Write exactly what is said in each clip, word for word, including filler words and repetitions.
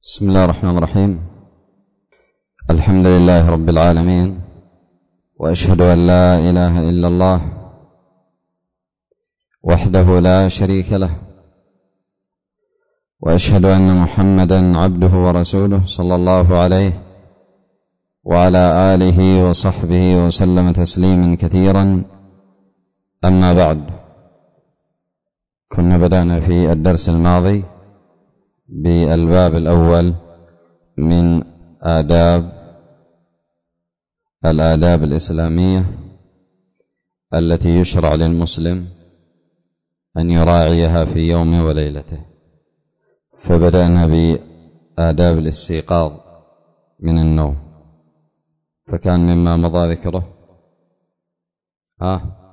بسم الله الرحمن الرحيم. الحمد لله رب العالمين، وأشهد أن لا إله إلا الله وحده لا شريك له، وأشهد أن محمدا عبده ورسوله صلى الله عليه وعلى آله وصحبه وسلم تسليما كثيرا. أما بعد، كنا بدأنا في الدرس الماضي بالباب الأول من آداب الآداب الإسلامية التي يشرع للمسلم أن يراعيها في يومه وليلته، فبدأنا بآداب الاستيقاظ من النوم، فكان مما مضى ذكره ها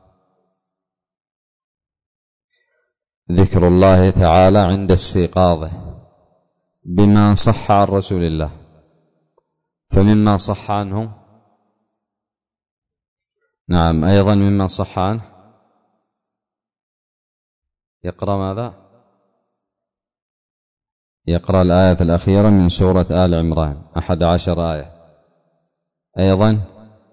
ذكر الله تعالى عند استيقاظه بما صح عن رسول الله. فمما صح عنه نعم أيضا مما صح عنه يقرأ ماذا؟ يقرأ الآية الأخيرة من سورة آل عمران، أحد عشر آية. أيضا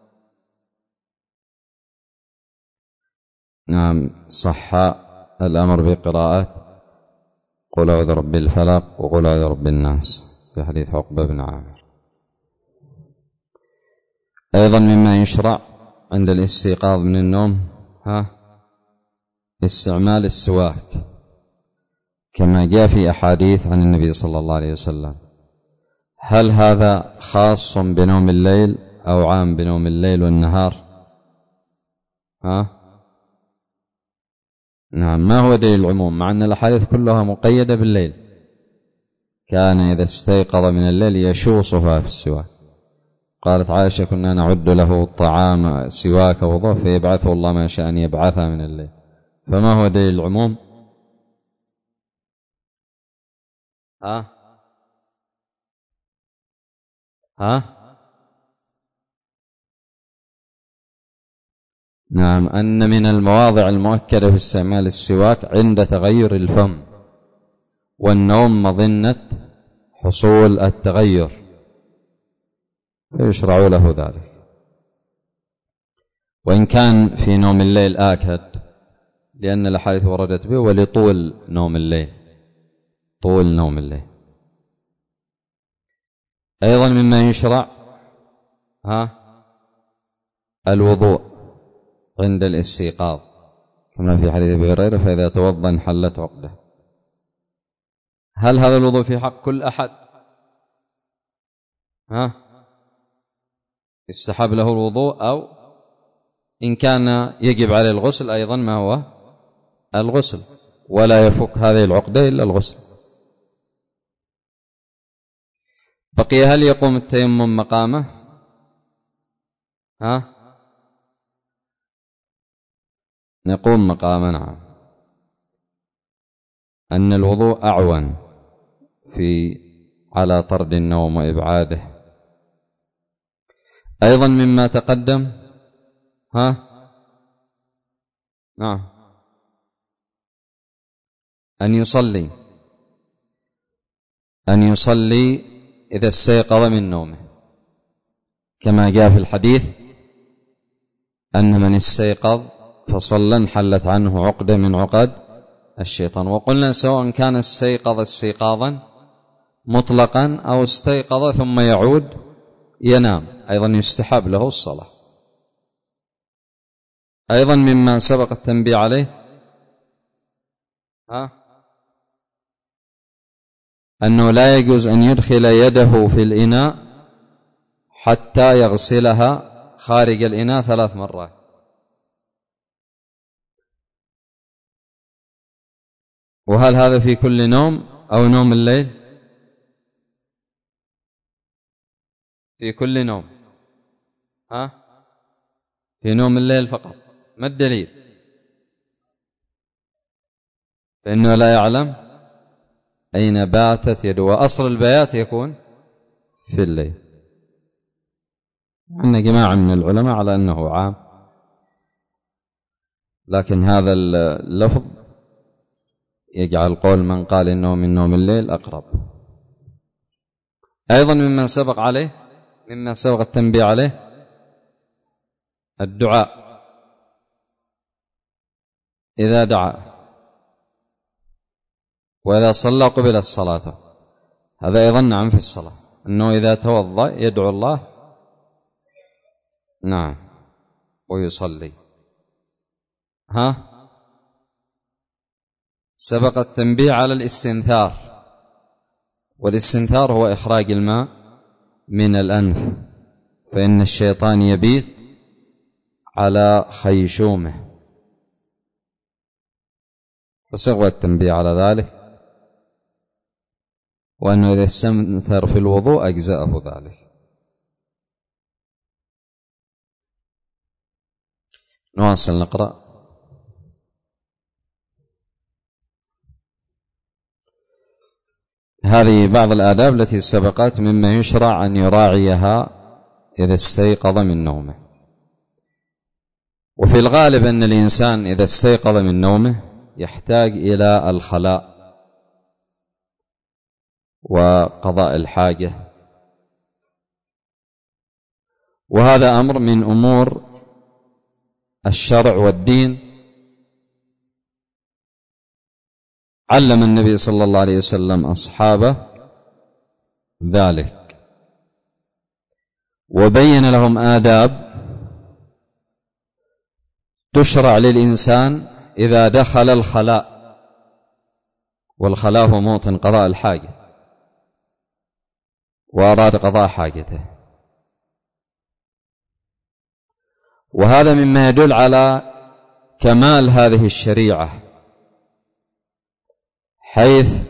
نعم صح الأمر بقراءة قل أعوذ برب الفلق وقل أعوذ برب الناس في حديث عقبة بن عامر. أيضا مما يشرع عند الاستيقاظ من النوم ها استعمال السواك، كما جاء في أحاديث عن النبي صلى الله عليه وسلم. هل هذا خاص بنوم الليل أو عام بنوم الليل والنهار؟ ها نعم ما هو دليل العموم، مع أن الأحاديث كلها مقيدة بالليل. كان إذا استيقظ من الليل يشوصها في السواك. قالت عائشة كنا نعد له طعام سواك وضوء فيبعثه الله ما شاء أن يبعثها من الليل. فما هو دليل العموم؟ ها ها نعم أن من المواضع المؤكدة في استعمال السواك عند تغير الفم والنوم مظنة حصول التغير، فيشرع له ذلك. وإن كان في نوم الليل آكد، لأن الأحاديث وردت به، ولطول نوم الليل، طول نوم الليل. أيضا مما يشرع ها الوضوء عند الاستيقاظ، كما في حديث أبي هريرة فإذا توضأ انحلت عقده. هل هذا الوضوء في حق كل أحد؟ ها يستحب له الوضوء، أو إن كان يجب عليه الغسل أيضا ما هو الغسل، ولا يفك هذه العقدة إلا الغسل. بقي هل يقوم التيمم مقامه؟ ها نقوم مقامه. نعم أن الوضوء أعون في على طرد النوم وإبعاده. أيضا مما تقدم ها نعم أن يصلي أن يصلي إذا استيقظ من نومه، كما جاء في الحديث أن من استيقظ فصلى انحلت عنه عقدة من عقد الشيطان. وقلنا سواء كان استيقظ استيقاظا مطلقا أو استيقظ ثم يعود ينام، أيضا يستحب له الصلاة. أيضا مما سبق التنبيه عليه ها أنه لا يجوز أن يدخل يده في الإناء حتى يغسلها خارج الإناء ثلاث مرات. وهل هذا في كل نوم أو نوم الليل؟ في كل نوم. ها في نوم الليل فقط. ما الدليل؟ فإنه لا يعلم أين باتت يده، وأصل البيات يكون في الليل. عندنا جماعة من العلماء على أنه عام، لكن هذا اللفظ يجعل قول من قال إنه من نوم الليل أقرب. أيضا مما سبق عليه مما سبق التنبيه عليه الدعاء إذا دعا وإذا صلى قبل الصلاة، هذا أيضا نعم في الصلاة، أنه إذا توضأ يدعو الله نعم ويصلي. ها سبق التنبيه على الاستنثار، والاستنثار هو إخراج الماء من الأنف، فإن الشيطان يبيت على خيشومه، فسبق التنبيه على ذلك، وأنه إذا استنثر في الوضوء أجزأه ذلك. نواصل نقرأ. هذه بعض الآداب التي سبقت مما يشرع أن يراعيها إذا استيقظ من نومه. وفي الغالب أن الإنسان إذا استيقظ من نومه يحتاج إلى الخلاء وقضاء الحاجة، وهذا أمر من أمور الشرع والدين. علم النبي صلى الله عليه وسلم أصحابه ذلك، وبين لهم آداب تشرع للإنسان إذا دخل الخلاء، والخلاء هو موطن قضاء الحاجة، وأراد قضاء حاجته. وهذا مما يدل على كمال هذه الشريعة، حيث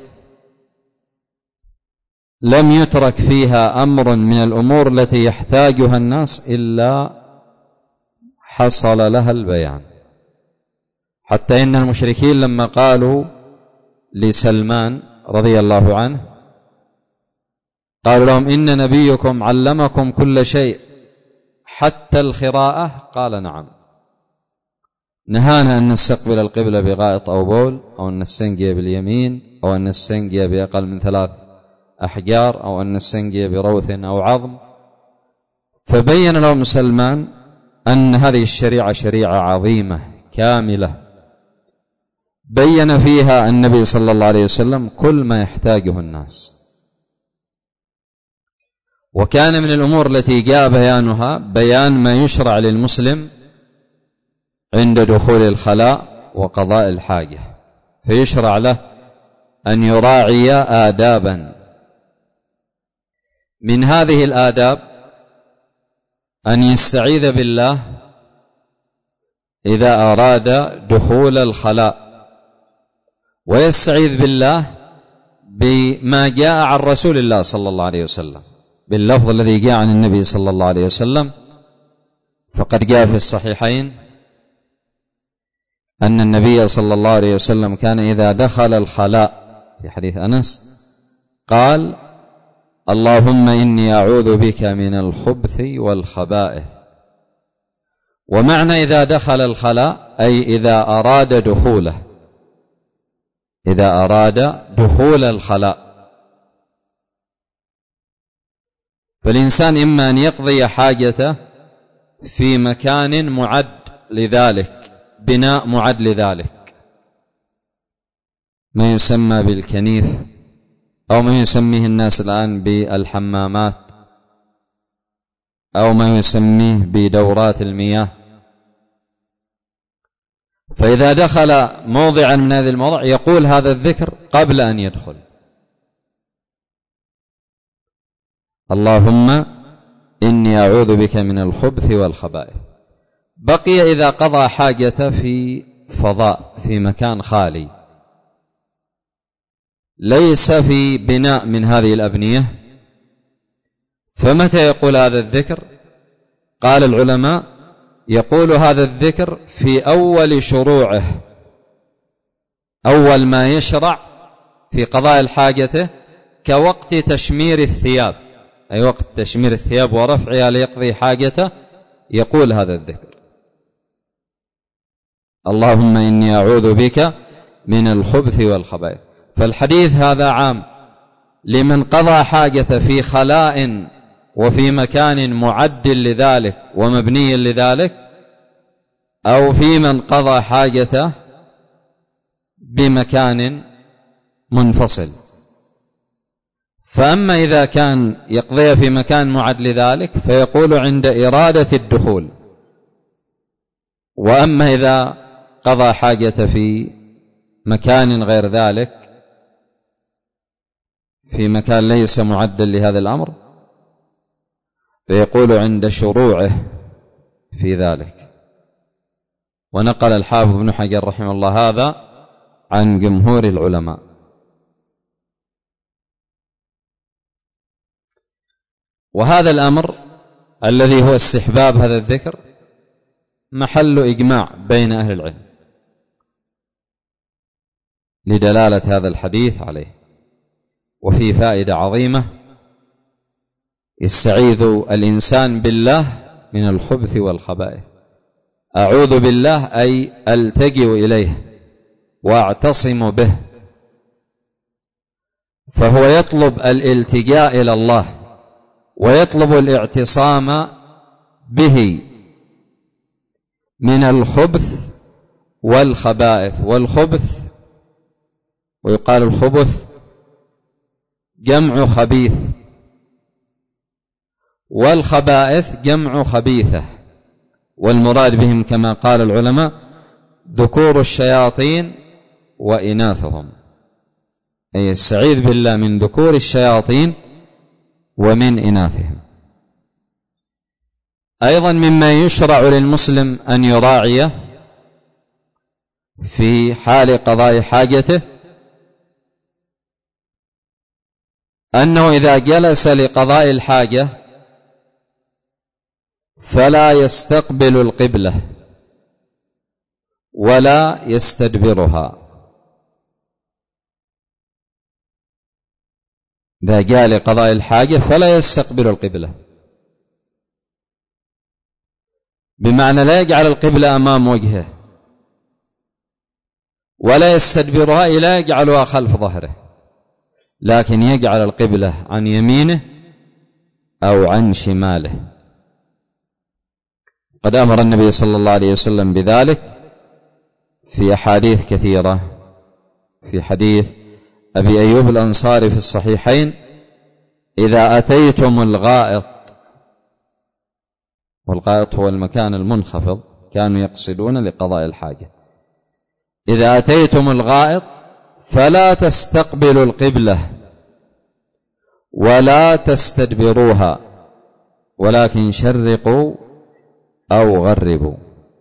لم يترك فيها أمر من الأمور التي يحتاجها الناس إلا حصل لها البيان. حتى إن المشركين لما قالوا لسلمان رضي الله عنه، قالوا لهم إن نبيكم علمكم كل شيء حتى الخراءة، قال نعم، نهانا أن نستقبل القبلة بغائط أو بول، أو أن نستنجي باليمين، أو أن نستنجي بأقل من ثلاث أحجار، أو أن نستنجي بروث أو عظم. فبين لهم سلمان أن هذه الشريعة شريعة عظيمة كاملة بين فيها النبي صلى الله عليه وسلم كل ما يحتاجه الناس. وكان من الأمور التي جاء بيانها بيان ما يشرع للمسلم عند دخول الخلاء وقضاء الحاجة، فيشرع له أن يراعي آدابا. من هذه الآداب أن يستعيذ بالله إذا أراد دخول الخلاء، ويستعيذ بالله بما جاء عن رسول الله صلى الله عليه وسلم، باللفظ الذي جاء عن النبي صلى الله عليه وسلم. فقد جاء في الصحيحين أن النبي صلى الله عليه وسلم كان إذا دخل الخلاء في حديث أنس قال: اللهم إني أعوذ بك من الخبث والخبائث. ومعنى إذا دخل الخلاء أي إذا أراد دخوله، إذا أراد دخول الخلاء. فالإنسان إما أن يقضي حاجته في مكان معد لذلك، بناء معد لذلك، ما يسمى بالكنيف، أو ما يسميه الناس الآن بالحمامات، أو ما يسميه بدورات المياه. فإذا دخل موضعا من هذه المواضع يقول هذا الذكر قبل أن يدخل: اللهم إني أعوذ بك من الخبث والخبائث. بقي إذا قضى حاجته في فضاء، في مكان خالي ليس في بناء من هذه الأبنية، فمتى يقول هذا الذكر؟ قال العلماء: يقول هذا الذكر في أول شروعه، أول ما يشرع في قضاء الحاجة، كوقت تشمير الثياب، أي وقت تشمير الثياب ورفعها ليقضي حاجته، يقول هذا الذكر: اللهم إني أعوذ بك من الخبث والخبائث. فالحديث هذا عام لمن قضى حاجته في خلاء وفي مكان معد لذلك ومبني لذلك، أو في من قضى حاجته بمكان منفصل. فأما إذا كان يقضي في مكان معد لذلك فيقول عند إرادة الدخول، وأما إذا قضى حاجته في مكان غير ذلك، في مكان ليس معدا لهذا الأمر، فيقول عند شروعه في ذلك. ونقل الحافظ ابن حجر رحمه الله هذا عن جمهور العلماء. وهذا الأمر الذي هو استحباب هذا الذكر محل إجماع بين أهل العلم لدلالة هذا الحديث عليه. وفي فائدة عظيمة: يستعيذ الإنسان بالله من الخبث والخبائث. أعوذ بالله أي ألتجئ إليه وأعتصم به، فهو يطلب الالتجاء إلى الله ويطلب الاعتصام به من الخبث والخبائث. والخبث ويقال الخبث جمع خبيث، والخبائث جمع خبيثة، والمراد بهم كما قال العلماء ذكور الشياطين وإناثهم، أي يستعيذ بالله من ذكور الشياطين ومن إناثهم. أيضا مما يشرع للمسلم أن يراعيه في حال قضاء حاجته أنه إذا جلس لقضاء الحاجة فلا يستقبل القبلة ولا يستدبرها. إذا جاء لقضاء الحاجة فلا يستقبل القبلة، بمعنى لا يجعل القبلة أمام وجهه، ولا يستدبرها إلى يجعلها خلف ظهره، لكن يجعل القبلة عن يمينه أو عن شماله. قد أمر النبي صلى الله عليه وسلم بذلك في أحاديث كثيرة. في حديث أبي أيوب الأنصاري في الصحيحين: إذا أتيتم الغائط، والغائط هو المكان المنخفض، كانوا يقصدون لقضاء الحاجة، إذا أتيتم الغائط فلا تستقبلوا القبلة ولا تستدبروها، ولكن شرقوا أو غربوا.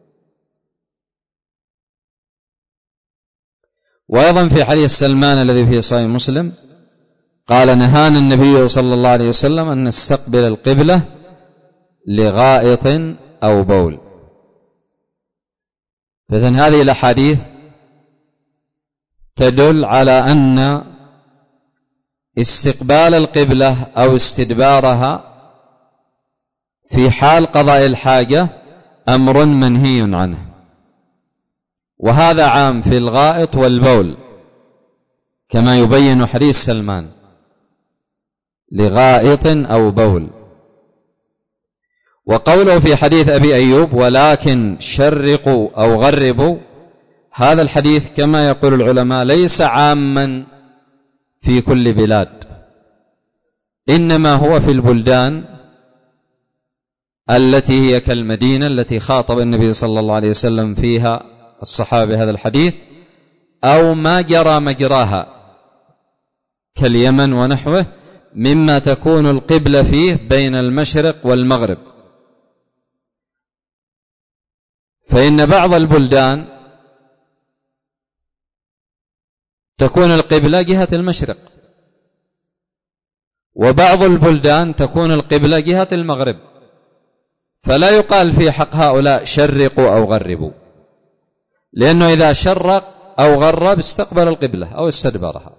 وأيضا في حديث سلمان الذي في صحيح مسلم قال: نهانا النبي صلى الله عليه وسلم أن نستقبل القبلة لغائط أو بول. فإذن هذه الأحاديث تدل على أن استقبال القبلة أو استدبارها في حال قضاء الحاجة أمر منهي عنه، وهذا عام في الغائط والبول كما يبين حديث سلمان: لغائط أو بول. وقوله في حديث أبي أيوب: ولكن شرقوا أو غربوا، هذا الحديث كما يقول العلماء ليس عاما في كل بلاد، إنما هو في البلدان التي هي كالمدينة التي خاطب النبي صلى الله عليه وسلم فيها الصحابة هذا الحديث، أو ما جرى مجراها كاليمن ونحوه مما تكون القبلة فيه بين المشرق والمغرب. فإن بعض البلدان تكون القبلة جهة المشرق، وبعض البلدان تكون القبلة جهة المغرب، فلا يقال في حق هؤلاء شرقوا أو غربوا، لأنه إذا شرق أو غرب استقبل القبلة أو استدبرها.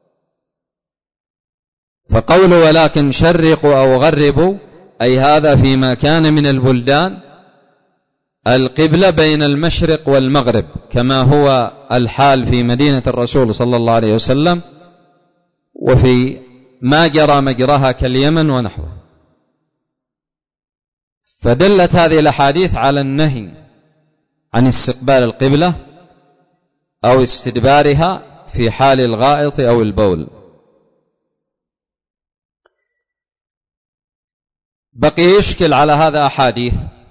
فقوله ولكن شرقوا أو غربوا أي هذا فيما كان من البلدان القبلة بين المشرق والمغرب، كما هو الحال في مدينة الرسول صلى الله عليه وسلم وفي ما جرى مجراها كاليمن ونحوه. فدلت هذه الأحاديث على النهي عن استقبال القبلة أو استدبارها في حال الغائط أو البول. بقي يشكل على هذا أحاديث.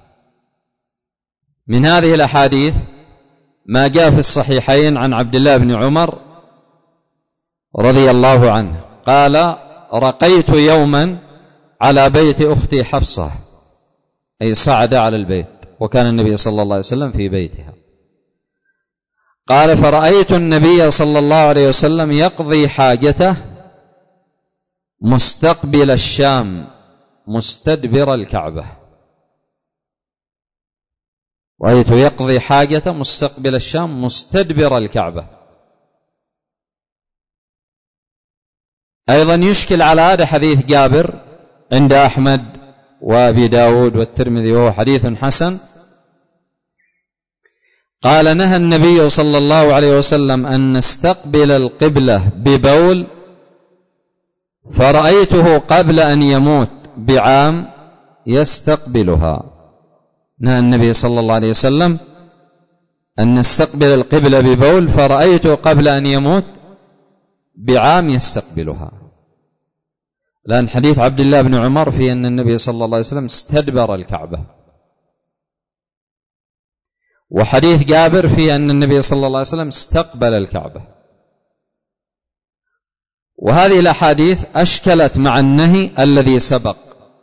من هذه الأحاديث ما جاء في الصحيحين عن عبد الله بن عمر رضي الله عنه قال: رقيت يوما على بيت أختي حفصة، أي صعد على البيت، وكان النبي صلى الله عليه وسلم في بيتها. قال: فرأيت النبي صلى الله عليه وسلم يقضي حاجته مستقبل الشام مستدبر الكعبة. رأيت يقضي حاجته مستقبل الشام مستدبر الكعبة. أيضا يشكل على هذا حديث جابر عند أحمد وأبي داود والترمذي وهو حديث حسن. قال: نهى النبي صلى الله عليه وسلم أن نستقبل القبلة ببول، فرأيته قبل أن يموت بعام يستقبلها. نهى النبي صلى الله عليه وسلم أن نستقبل القبلة ببول، فرأيته قبل أن يموت بعام يستقبلها. لأن حديث عبد الله بن عمر في أن النبي صلى الله عليه وسلم استدبر الكعبة، وحديث جابر في أن النبي صلى الله عليه وسلم استقبل الكعبة. وهذه الأحاديث أشكلت مع النهي الذي سبق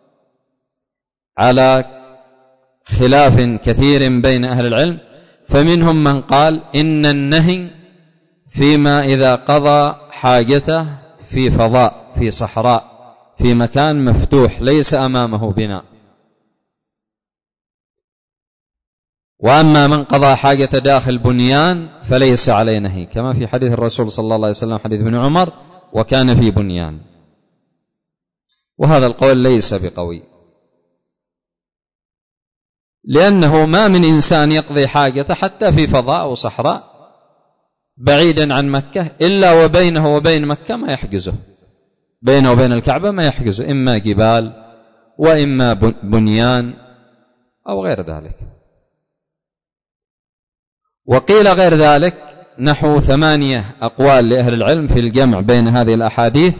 على خلاف كثير بين أهل العلم، فمنهم من قال إن النهي فيما إذا قضى حاجته في فضاء في صحراء في مكان مفتوح ليس أمامه بناء. وأما من قضى حاجة داخل بنيان فليس عليه نهي، كما في حديث الرسول صلى الله عليه وسلم حديث ابن عمر: وكان في بنيان. وهذا القول ليس بقوي، لأنه ما من إنسان يقضي حاجته حتى في فضاء أو صحراء بعيدا عن مكة إلا وبينه وبين مكة ما يحجزه، بينه وبين الكعبة ما يحجزه، إما جبال وإما بنيان أو غير ذلك. وقيل غير ذلك نحو ثمانية أقوال لأهل العلم في الجمع بين هذه الأحاديث.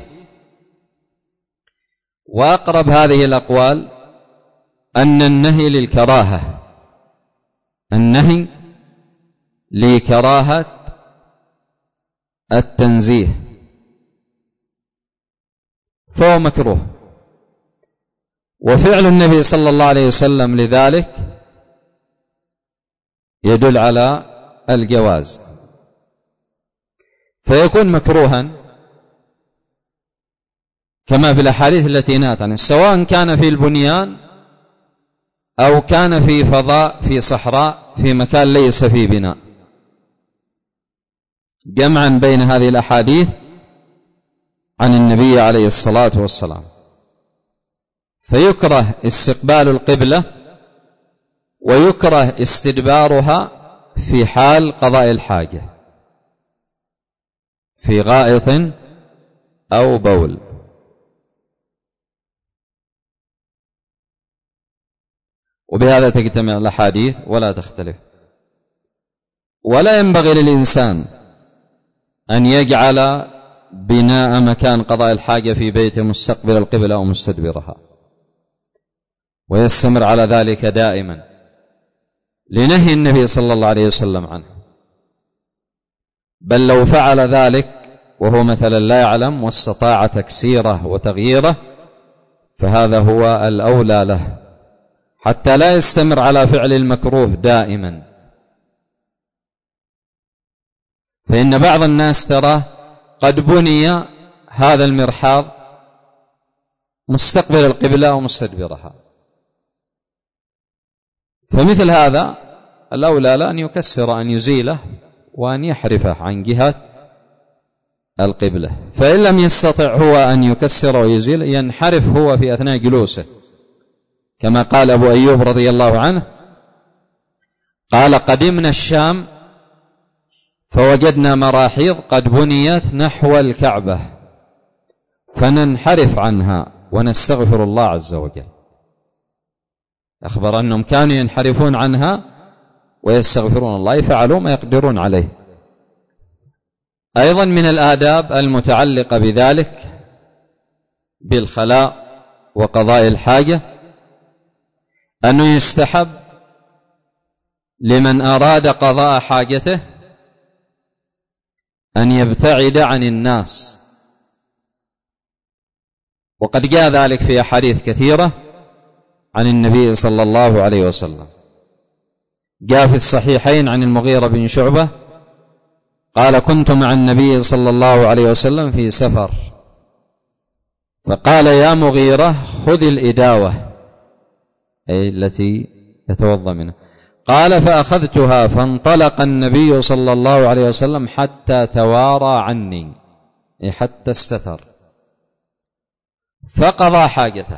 وأقرب هذه الأقوال أن النهي للكراهة، النهي لكراهة التنزيه، فهو مكروه. وفعل النبي صلى الله عليه وسلم لذلك يدل على الجواز، فيكون مكروها كما في الأحاديث التي نهت عنه، سواء كان في البنيان أو كان في فضاء في صحراء في مكان ليس فيه بناء، جمعا بين هذه الأحاديث عن النبي عليه الصلاة والسلام. فيكره استقبال القبلة ويكره استدبارها في حال قضاء الحاجة في غائط أو بول. وبهذا تجتمع الأحاديث ولا تختلف. ولا ينبغي للإنسان أن يجعل بناء مكان قضاء الحاجة في بيته مستقبل القبلة أو مستدبرها، ويستمر على ذلك دائما لنهي النبي صلى الله عليه وسلم عنه. بل لو فعل ذلك وهو مثلا لا يعلم واستطاع تكسيره وتغييره فهذا هو الأولى له، حتى لا يستمر على فعل المكروه دائما. فإن بعض الناس ترى قد بني هذا المرحاض مستقبل القبلة ومستدبرها، فمثل هذا الأولى لا أن يكسر، أن يزيله وأن يحرفه عن جهة القبلة. فإن لم يستطع هو أن يكسر ويزيل ينحرف هو في أثناء جلوسه، كما قال أبو أيوب رضي الله عنه قال: قدمنا الشام فوجدنا مراحيض قد بنيت نحو الكعبة فننحرف عنها ونستغفر الله عز وجل. أخبر أنهم كانوا ينحرفون عنها ويستغفرون الله، فعلوا ما يقدرون عليه. أيضا من الآداب المتعلقة بذلك بالخلاء وقضاء الحاجة أنه يستحب لمن أراد قضاء حاجته أن يبتعد عن الناس، وقد جاء ذلك في أحاديث كثيرة عن النبي صلى الله عليه وسلم. جاء في الصحيحين عن المغيرة بن شعبة قال: كنت مع النبي صلى الله عليه وسلم في سفر، فقال: يا مغيرة خذ الإداوة، أي التي يتوضأ منها. قال: فأخذتها، فانطلق النبي صلى الله عليه وسلم حتى توارى عني، أي حتى استتر، فقضى حاجته.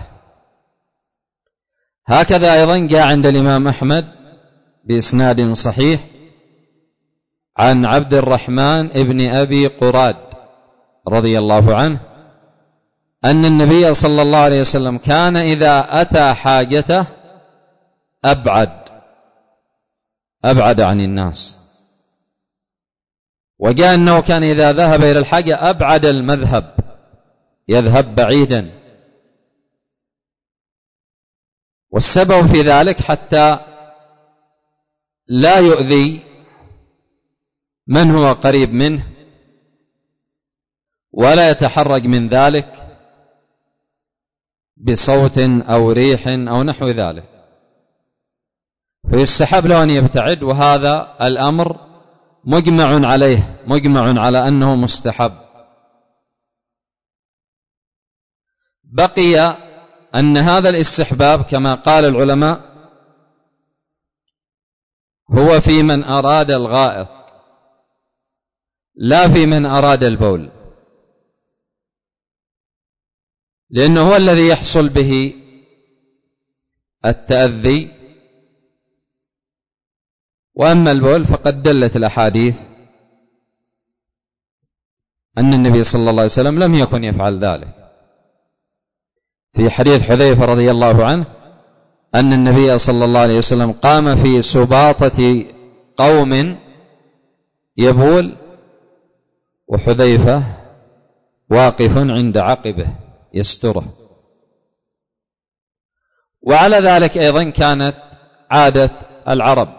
هكذا أيضا جاء عند الإمام أحمد بإسناد صحيح عن عبد الرحمن ابن أبي قراد رضي الله عنه أن النبي صلى الله عليه وسلم كان إذا أتى حاجته أبعد أبعد عن الناس، وجاء أنه كان إذا ذهب إلى الحاجة أبعد المذهب، يذهب بعيدا. والسبب في ذلك حتى لا يؤذي من هو قريب منه ولا يتحرج من ذلك بصوت أو ريح أو نحو ذلك، فيستحب له أن يبتعد. وهذا الأمر مجمع عليه، مجمع على أنه مستحب. بقي أن هذا الاستحباب كما قال العلماء هو في من أراد الغائط، لا في من أراد البول، لأنه هو الذي يحصل به التأذي. وأما البول فقد دلت الأحاديث أن النبي صلى الله عليه وسلم لم يكن يفعل ذلك. في حديث حذيفة رضي الله عنه أن النبي صلى الله عليه وسلم قام في سباطة قوم يبول وحذيفة واقف عند عقبه يستره. وعلى ذلك أيضا كانت عادة العرب،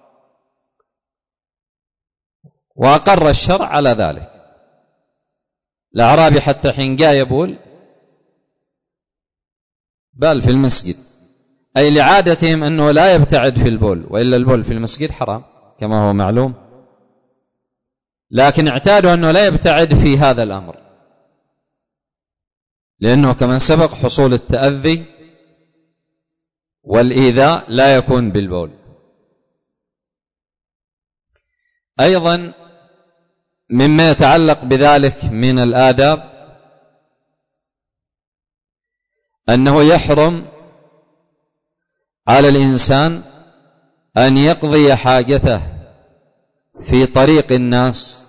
وأقر الشرع على ذلك. الأعرابي حتى حين جاء يبول بال في المسجد، أي لعادتهم أنه لا يبتعد في البول، وإلا البول في المسجد حرام كما هو معلوم، لكن اعتادوا أنه لا يبتعد في هذا الأمر، لأنه كما سبق حصول التأذي والإيذاء لا يكون بالبول. أيضا مما يتعلق بذلك من الآداب أنه يحرم على الإنسان أن يقضي حاجته في طريق الناس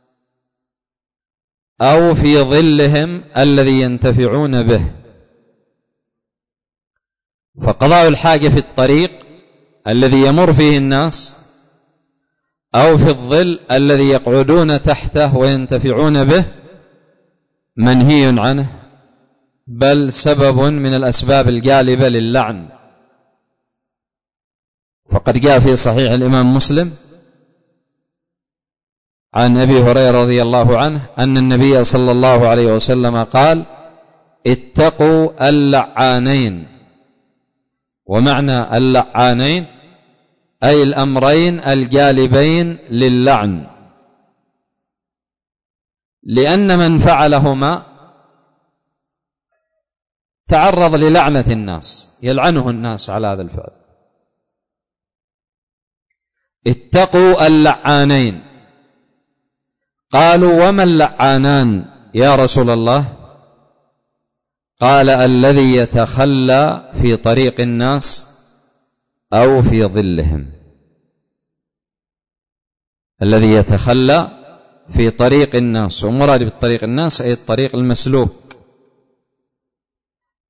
أو في ظلهم الذي ينتفعون به. فقضاء الحاجة في الطريق الذي يمر فيه الناس أو في الظل الذي يقعدون تحته وينتفعون به منهي عنه، بل سبب من الأسباب الجالبة للعن. فقد جاء في صحيح الإمام مسلم عن أبي هريرة رضي الله عنه أن النبي صلى الله عليه وسلم قال: اتقوا اللعانين. ومعنى اللعانين أي الأمرين الجالبين للعن، لأن من فعلهما تعرض للعنة الناس، يلعنه الناس على هذا الفعل. اتقوا اللعانين. قالوا: وما اللعانان يا رسول الله؟ قال: الذي يتخلى في طريق الناس أو في ظلهم. الذي يتخلى في طريق الناس، ومراد بالطريق الناس أي الطريق المسلوك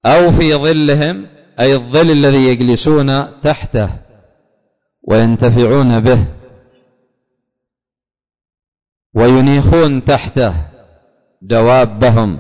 أو في ظلهم أي الظل الذي يجلسون تحته وينتفعون به وينيخون تحته دوابهم.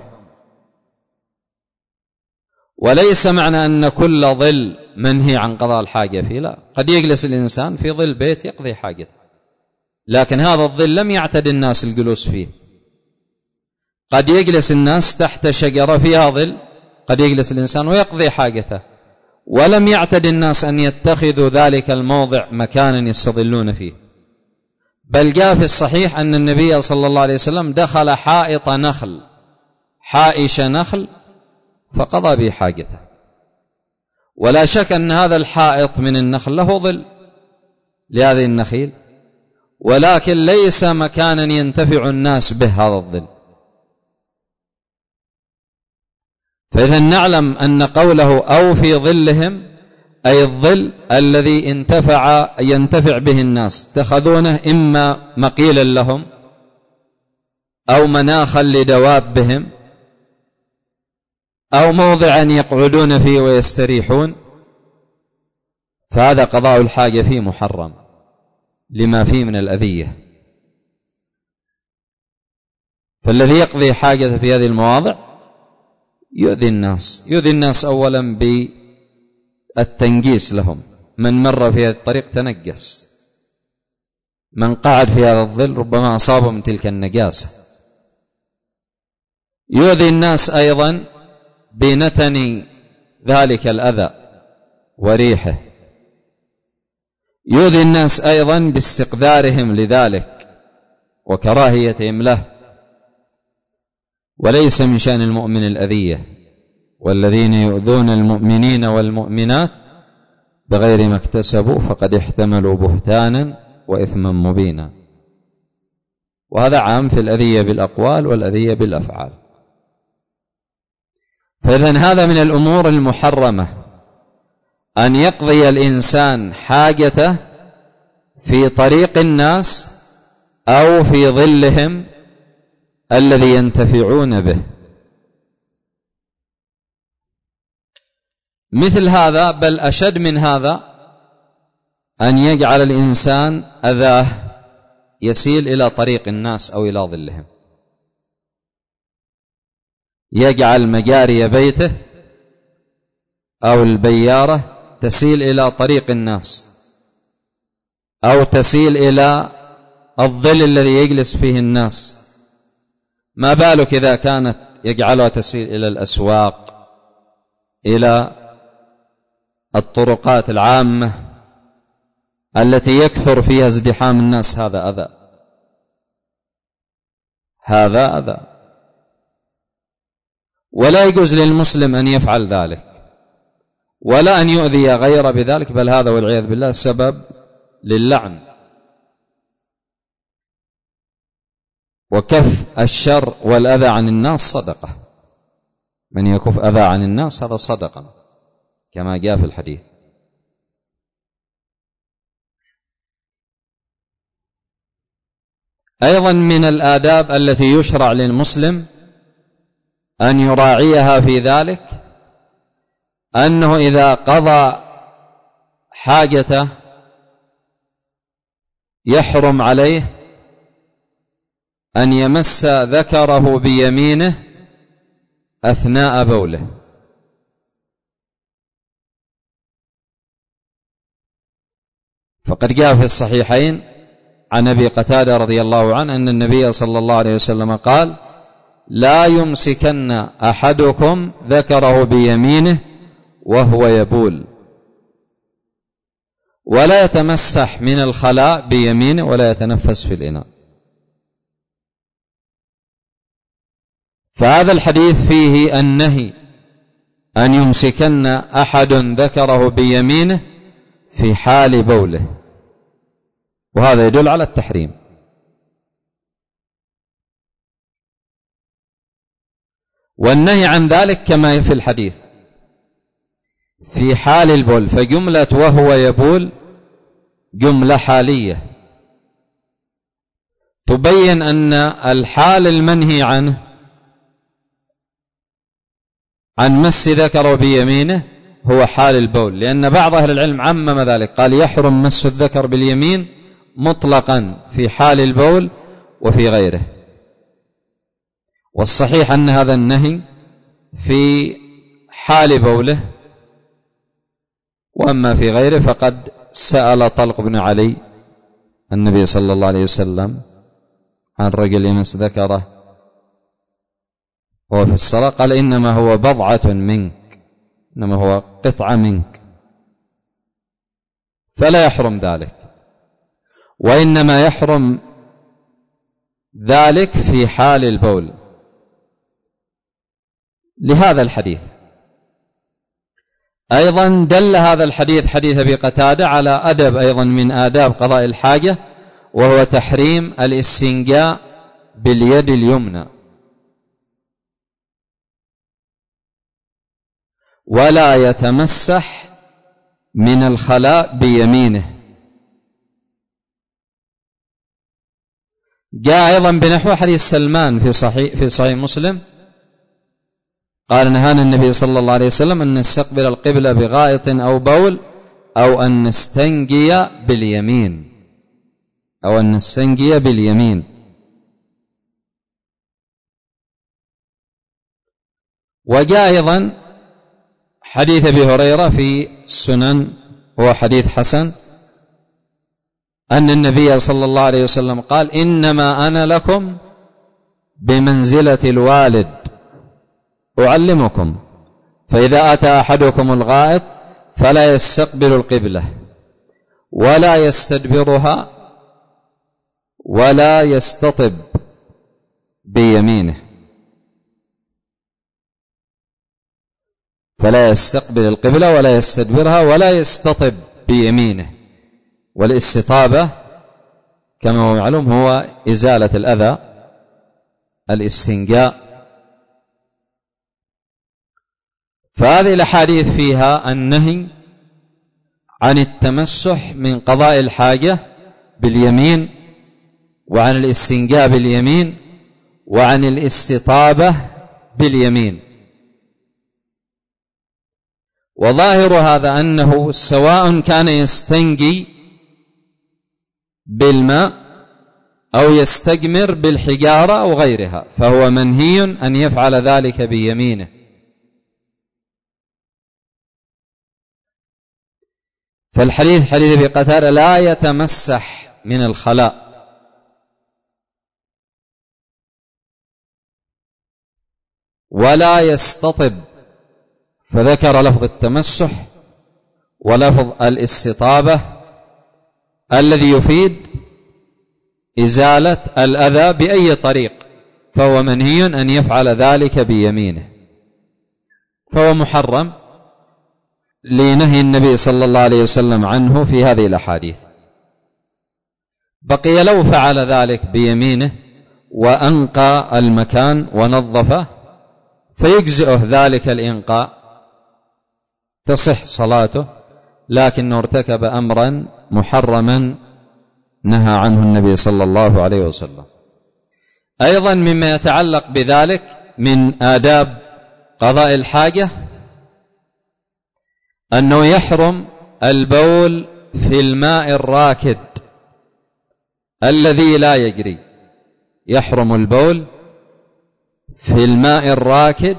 وليس معنى أن كل ظل منهي عن قضاء الحاجة فيه، لا، قد يجلس الإنسان في ظل بيت يقضي حاجته، لكن هذا الظل لم يعتد الناس الجلوس فيه. قد يجلس الناس تحت شجرة فيها ظل، قد يجلس الإنسان ويقضي حاجته، ولم يعتد الناس أن يتخذوا ذلك الموضع مكانا يستظلون فيه. بل جاء في الصحيح أن النبي صلى الله عليه وسلم دخل حائط نخل، حائش نخل، فقضى به حاجته. ولا شك أن هذا الحائط من النخل له ظل لهذه النخيل، ولكن ليس مكانا ينتفع الناس به هذا الظل. فإذا نعلم أن قوله أو في ظلهم أي الظل الذي انتفع ينتفع به الناس، اتخذونه إما مقيلا لهم أو مناخا لدوابهم أو موضعا يقعدون فيه ويستريحون، فهذا قضاء الحاجة فيه محرم لما فيه من الأذية. فالذي يقضي حاجة في هذه المواضع يؤذي الناس، يؤذي الناس أولا بالتنجيس لهم، من مر في هذا الطريق تنجس، من قعد في هذا الظل ربما أصابه من تلك النجاسة. يؤذي الناس أيضا بنتن ذلك الأذى وريحه، يؤذي الناس أيضا باستقدارهم لذلك وكراهيتهم له. وليس من شأن المؤمن الأذية، والذين يؤذون المؤمنين والمؤمنات بغير ما اكتسبوا فقد احتملوا بهتانا وإثما مبينا. وهذا عام في الأذية بالأقوال والأذية بالأفعال. فإذن هذا من الأمور المحرمة أن يقضي الإنسان حاجته في طريق الناس أو في ظلهم الذي ينتفعون به. مثل هذا بل أشد من هذا أن يجعل الإنسان أذاه يسيل إلى طريق الناس أو إلى ظلهم، يجعل مجاري بيته أو البيارة تسيل إلى طريق الناس أو تسيل إلى الظل الذي يجلس فيه الناس. ما بالك إذا كانت يجعلها تسير إلى الأسواق، إلى الطرقات العامة التي يكثر فيها ازدحام الناس، هذا أذى، هذا أذى. ولا يجوز للمسلم أن يفعل ذلك ولا أن يؤذي غيره بذلك، بل هذا والعياذ بالله سبب للعن. وكف الشر والأذى عن الناس صدقة، من يكف أذى عن الناس هذا صدقة كما جاء في الحديث. أيضا من الآداب التي يشرع للمسلم أن يراعيها في ذلك أنه إذا قضى حاجته يحرم عليه أن يمس ذكره بيمينه أثناء بوله. فقد جاء في الصحيحين عن أبي قتادة رضي الله عنه أن النبي صلى الله عليه وسلم قال: لا يمسكن أحدكم ذكره بيمينه وهو يبول، ولا يتمسح من الخلاء بيمينه ولا يتنفس في الإناء. فهذا الحديث فيه النهي أن يمسكن أحد ذكره بيمينه في حال بوله، وهذا يدل على التحريم. والنهي عن ذلك كما في الحديث في حال البول، فجملة وهو يبول جملة حالية تبين أن الحال المنهي عنه عن مس ذكره بيمينه هو حال البول، لأن بعض أهل العلم عمم ذلك، قال يحرم مس الذكر باليمين مطلقا في حال البول وفي غيره. والصحيح أن هذا النهي في حال بوله، وأما في غيره فقد سأل طلق بن علي النبي صلى الله عليه وسلم عن رجل يمس ذكره وهو في الصلاة، قال إنما هو بضعة منك، إنما هو قطعة منك، فلا يحرم ذلك، وإنما يحرم ذلك في حال البول لهذا الحديث. أيضا دل هذا الحديث حديث أبي قتادة على أدب أيضا من آداب قضاء الحاجة، وهو تحريم الاستنجاء باليد اليمنى، ولا يتمسح من الخلاء بيمينه. جاء أيضا بنحو حديث سلمان في صحيح في صحيح مسلم، قال نهانا النبي صلى الله عليه وسلم أن نستقبل القبلة بغائط أو بول أو أن نستنجي باليمين أو أن نستنجي باليمين. وجاء أيضا حديث أبي هريرة في السنن، هو حديث حسن، أن النبي صلى الله عليه وسلم قال إنما أنا لكم بمنزلة الوالد أعلمكم، فإذا أتى أحدكم الغائط فلا يستقبل القبلة ولا يستدبرها ولا يستطب بيمينه، فلا يستقبل القبلة ولا يستدبرها ولا يستطب بيمينه. والاستطابة كما هو معلوم هو إزالة الأذى، الاستنجاء. فهذه الأحاديث فيها النهي عن التمسح من قضاء الحاجة باليمين، وعن الاستنجاء باليمين، وعن الاستطابة باليمين. وظاهر هذا أنه سواء كان يستنجي بالماء أو يستجمر بالحجارة أو غيرها، فهو منهي أن يفعل ذلك بيمينه. فالحديث حديث أبي قتادة لا يتمسح من الخلاء، ولا يستطب، فذكر لفظ التمسح ولفظ الاستطابة الذي يفيد إزالة الأذى بأي طريق، فهو منهي أن يفعل ذلك بيمينه، فهو محرم لنهي النبي صلى الله عليه وسلم عنه في هذه الأحاديث. بقي لو فعل ذلك بيمينه وأنقى المكان ونظفه فيجزئه ذلك الإنقاء، تصح صلاته، لكنه ارتكب أمرا محرما نهى عنه النبي صلى الله عليه وسلم. أيضا مما يتعلق بذلك من آداب قضاء الحاجة أنه يحرم البول في الماء الراكد الذي لا يجري، يحرم البول في الماء الراكد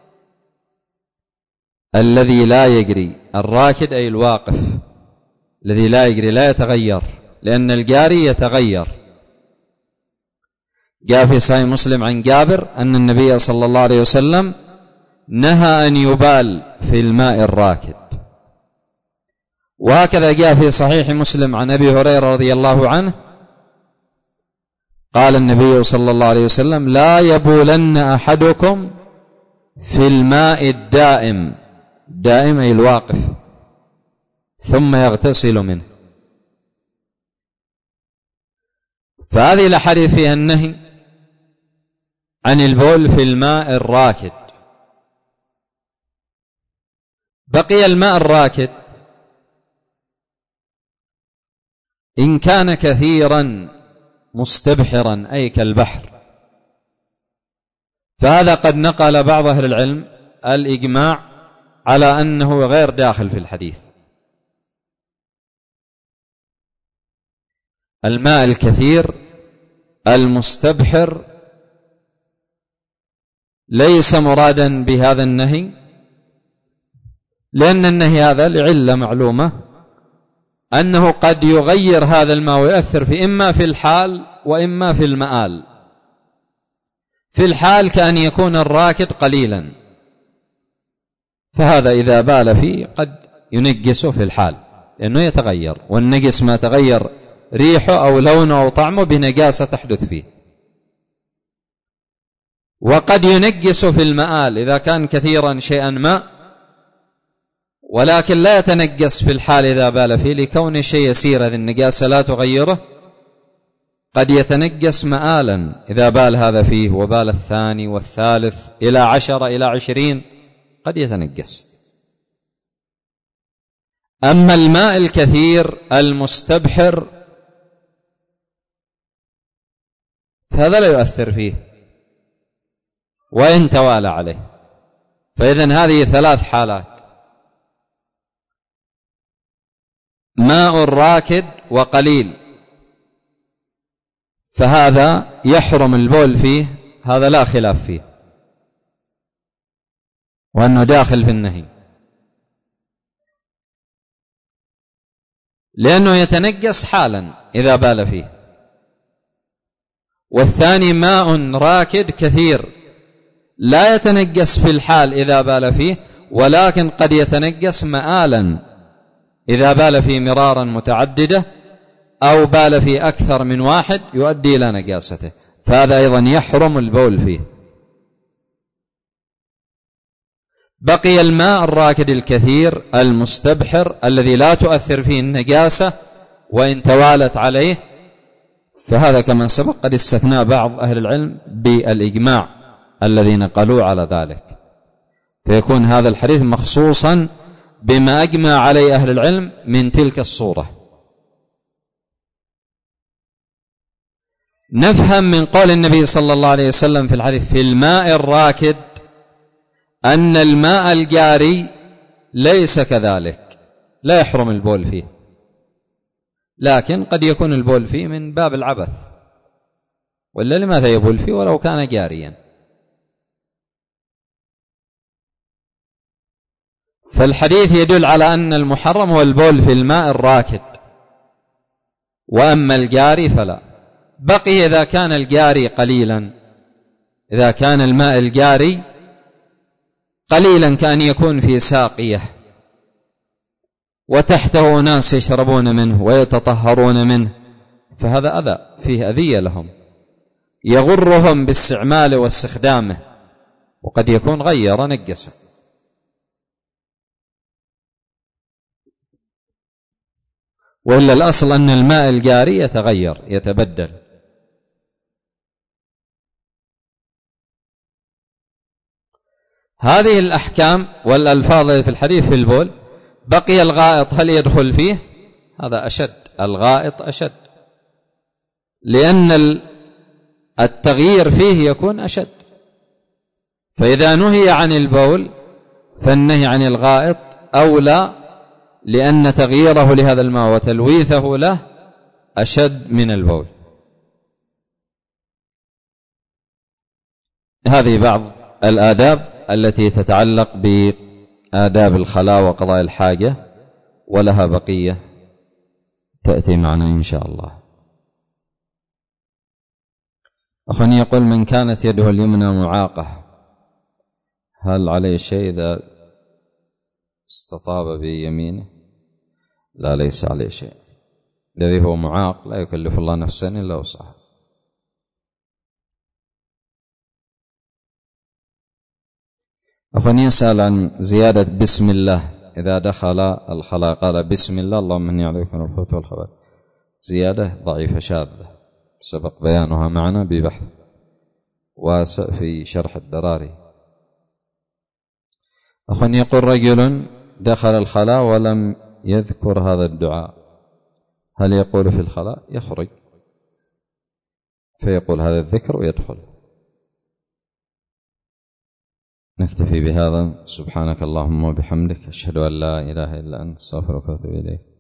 الذي لا يجري. الراكد أي الواقف الذي لا يجري، لا يتغير، لأن الجاري يتغير. جاء في صحيح مسلم عن جابر أن النبي صلى الله عليه وسلم نهى أن يبال في الماء الراكد. وهكذا جاء في صحيح مسلم عن أبي هريرة رضي الله عنه قال النبي صلى الله عليه وسلم لا يبولن أحدكم في الماء الدائم، دائم أي الواقف، ثم يغتسل منه. فهذه الأحاديث فيها النهي عن البول في الماء الراكد. بقي الماء الراكد إن كان كثيرا مستبحرا أي كالبحر، فهذا قد نقل بعض أهل العلم الإجماع على أنه غير داخل في الحديث. الماء الكثير المستبحر ليس مرادا بهذا النهي، لأن النهي هذا لعلة معلومة، أنه قد يغير هذا الماء ويؤثر في إما في الحال وإما في المآل. في الحال كأن يكون الراكد قليلا، فهذا إذا بال فيه قد ينجسه في الحال، لأنه يتغير، والنجس ما تغير ريحه أو لونه أو طعمه بنجاسة تحدث فيه. وقد ينجس في المآل إذا كان كثيرا شيئا ما، ولكن لا يتنجس في الحال إذا بال فيه، لكون شيء يسير هذه النجاسة لا تغيره. قد يتنجس مآلا إذا بال هذا فيه وبال الثاني والثالث إلى عشرة إلى عشرين قد يتنجس. أما الماء الكثير المستبحر فهذا لا يؤثر فيه وإن توالى عليه. فإذن هذه ثلاث حالات: ماء راكد وقليل، فهذا يحرم البول فيه، هذا لا خلاف فيه وأنه داخل في النهي، لأنه يتنجس حالا إذا بال فيه. والثاني ماء راكد كثير لا يتنجس في الحال إذا بال فيه، ولكن قد يتنجس مآلا إذا بال فيه مرارا متعددة أو بال فيه أكثر من واحد يؤدي إلى نجاسته، فهذا أيضا يحرم البول فيه. بقي الماء الراكد الكثير المستبحر الذي لا تؤثر فيه النجاسة وإن توالت عليه، فهذا كما سبق قد استثنى بعض أهل العلم بالإجماع الذي نقلوا على ذلك، فيكون هذا الحديث مخصوصا بما أجمع عليه أهل العلم من تلك الصورة. نفهم من قول النبي صلى الله عليه وسلم في الحديث في الماء الراكد أن الماء الجاري ليس كذلك، لا يحرم البول فيه، لكن قد يكون البول فيه من باب العبث، ولا لماذا يبول فيه ولو كان جاريا؟ فالحديث يدل على أن المحرم هو البول في الماء الراكد، وأما الجاري فلا. بقي إذا كان الجاري قليلا، إذا كان الماء الجاري قليلا كأن يكون في ساقية وتحته ناس يشربون منه ويتطهرون منه، فهذا أذى فيه أذية لهم يغرهم باستعماله واستخدامه، وقد يكون غير نجسه. وإلا الأصل أن الماء الجاري يتغير يتبدل. هذه الأحكام والألفاظ في الحديث في البول. بقي الغائط، هل يدخل فيه؟ هذا أشد، الغائط أشد، لأن التغيير فيه يكون أشد. فإذا نهي عن البول فالنهي عن الغائط أولى، لأن تغييره لهذا الماء وتلويثه له أشد من البول. هذه بعض الآداب التي تتعلق بآداب الخلاء وقضاء الحاجة، ولها بقية تأتي معنا إن شاء الله. أخواني يقول: من كانت يده اليمنى معاقة هل عليه شيء إذا استطاب بيمينه؟ لا، ليس عليه شيء. الذي هو معاق لا يكلف الله نفسا إلا وسعها. أخواني يسأل عن زيادة بسم الله إذا دخل الخلاء قال بسم الله اللهم إني أعوذ بك من الخبث والخبائث. زيادة ضعيفة شاذة سبق بيانها معنا ببحث واسع في شرح الدراري. أخواني يقول: رجل دخل الخلاء ولم يذكر هذا الدعاء، هل يقول في الخلاء؟ يخرج فيقول هذا الذكر ويدخل. نكتفي بهذا. سبحانك اللهم وبحمدك، أشهد أن لا إله إلا أنت، أستغفرك وأتوب إليك.